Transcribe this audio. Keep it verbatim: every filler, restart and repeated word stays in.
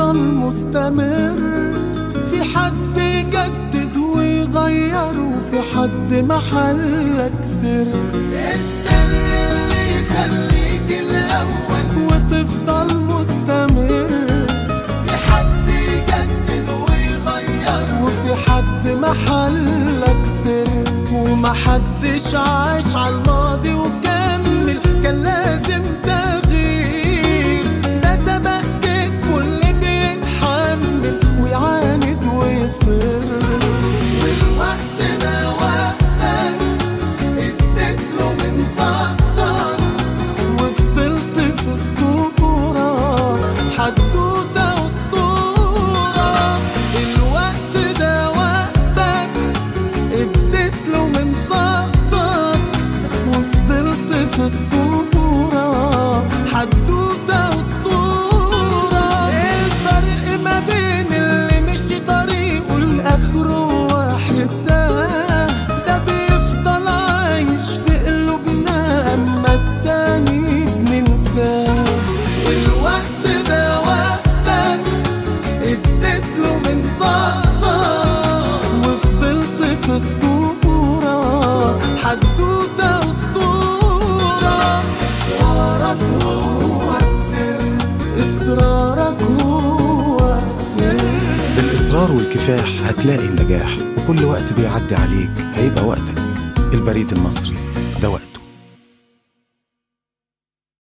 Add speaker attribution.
Speaker 1: بيفضل مستمر، في حد يجدد ويغير، وفي حد محلك سر. السر اللي يخليك الأول وتفضل مستمر، في حد يجدد ويغير، وفي حد محلك سر. ومحدش عاش عالماضي وكمل، كان لازم تغيير. ده سبق جسمه اللي بيتحمل ويعاند ويصر. والوقت ده وقتك اديتله من طاقتك، وفضلت في الصورة حدوتة أسطورة. الوقت ده وقتك اديتله من طاقتك، وفضلت في الصورة حدوتة أسطورة. الفرق ما بين اللي مشي طريقه لآخره واحد، ده ده بيفضل عايش في قلوبنا، أما التاني بننساه. الوقت ده وقتك اديتله من طاقتك، وفضلت في الصورة حدوتة أسطورة. إصرارك هو السر، إصرارك هو السر.
Speaker 2: بالإصرار والكفاح هتلاقي النجاح، وكل وقت بيعدي عليك هيبقى وقتك. البريد المصري.